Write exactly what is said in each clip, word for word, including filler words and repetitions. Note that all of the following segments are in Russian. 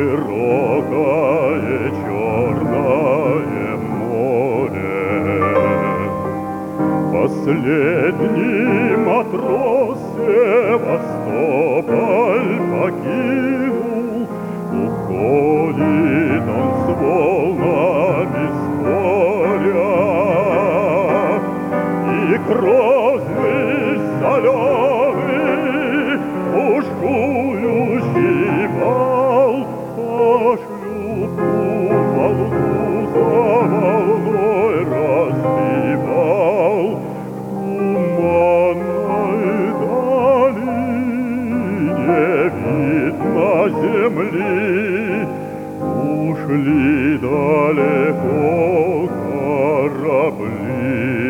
широкое черное море. Последний матрос Севастополь покинул, уходит он с волнами споря, и грозный соленый бушующий вал по шлюпу волну за волной разбивал. Видно земли, ушли далеко корабли.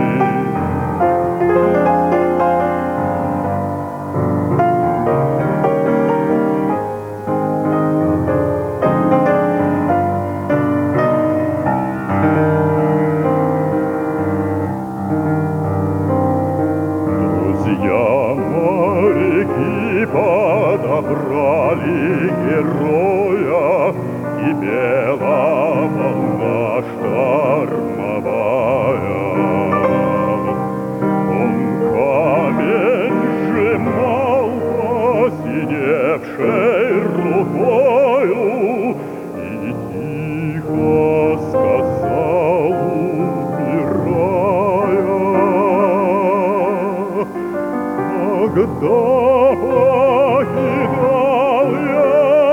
Друзья моряки подобрали героя, кипела волна штормовая. Он камень сжимал посиневшей рукою и тихо сказал, умирая: когда покидал я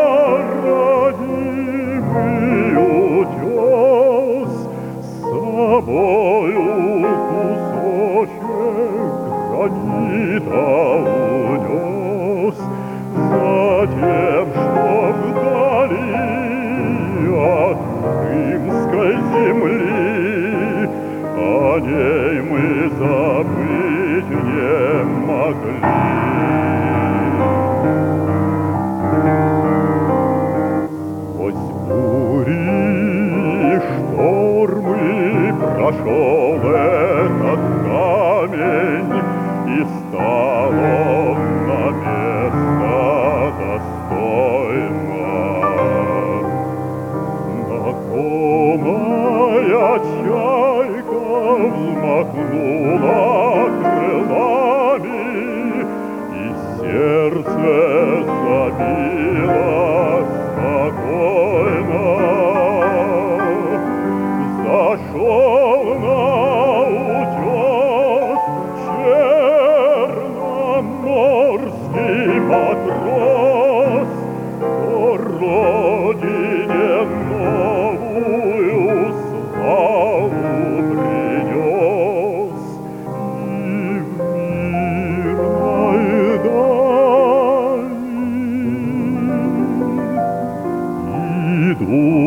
родимый утес, с собою кусочек гранита унес, затем, что вдали от крымской земли о ней мы забыть не могли. Сквозь бури и штормы прошел этот камень, и стал он на место достойно. Знакомая чайка взмахнула крылами, и сердце забилось спокойно. Зашел на утес черноморский матрос, по родине новую славу принес, и в мирной дали идут